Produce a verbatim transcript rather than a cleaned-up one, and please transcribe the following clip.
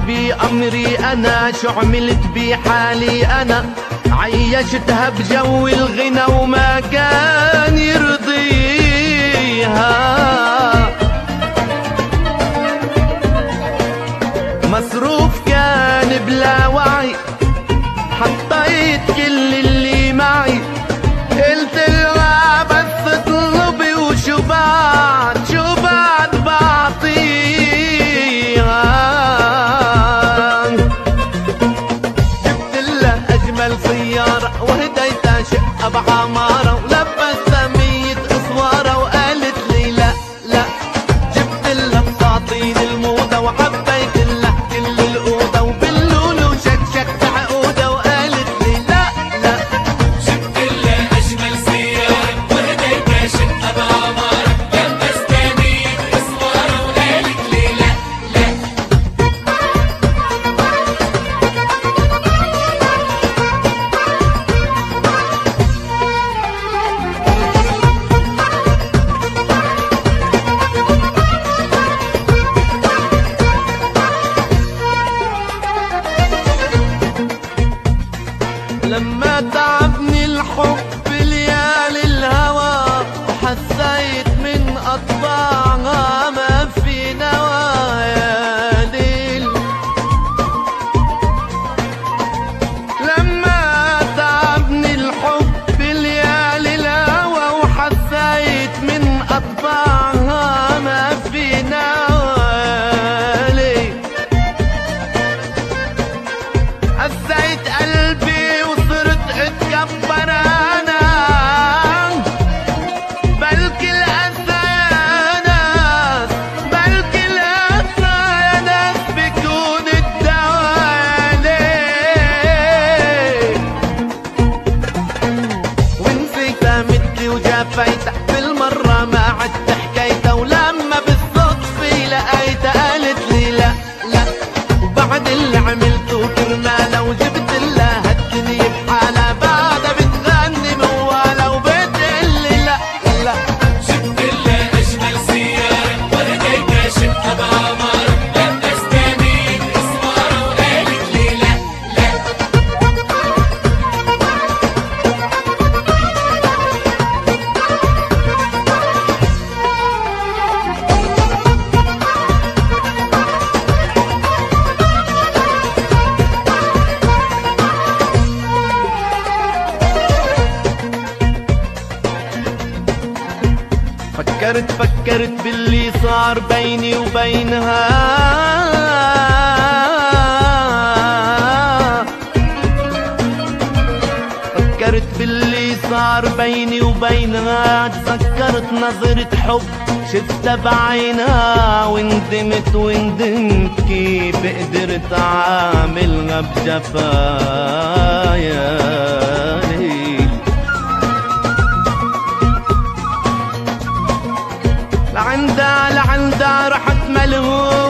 بأمري أنا، شو عملت بحالي أنا؟ عيشتها بجو الغنى وما كان يرضيها، مصروف كان بلا وعي، حطيت كل اللي معي، قلت لها بس اطلبي وشو بعد شو بعد بعطيها. جبت لها اجمل سيارة وهديتها شقة بعمارة، ولبستها مية اسوارة وقالت لي لا لا. جبت لها بساطين الموضة وحبيت لها كل الأوضة، وباللولو وشكشكت عقودة وقالت لي لا لا. جبت لها أجمل سيارة وهديتها شقة بعمارة، لبستها مية اسوارة وقالت لي لا لا. لما تعبني الحب ليالي الهوى، وحسيت من أطباعها ما في نوايا ليل. لما تعبني الحب ليالي الهوى، وحسيت من أطباعها ما في نوايا ليل. حسيت قلبي اتكبر انا، بلكي الاسى يا ناس، بلكي الاسى يا ناس بيكون الدواء ليه. ونسيتها مثلي وجافيتها بالمرة ما عدت حكيتها، ولما بالصدفة لقيتها قالت لي لا لا. وبعد اللي عملته كرمالها وجبت لها هالدنيا بحالها، بعدها بتغني موالها وبتقلي لا لا. جبت لها أجمل سيارة وهديتها شقة بعمارة، لبستها مية اسوارة وقالت لي لا لا. فكرت فكرت باللي صار بيني وبينها، فكرت باللي صار بيني وبينها، تذكرت نظرة حب شفتها بعينها، وندمت وندمت كيف قدرت اعاملها بجفايا ليل. لعندها لعندها رحت ملهوف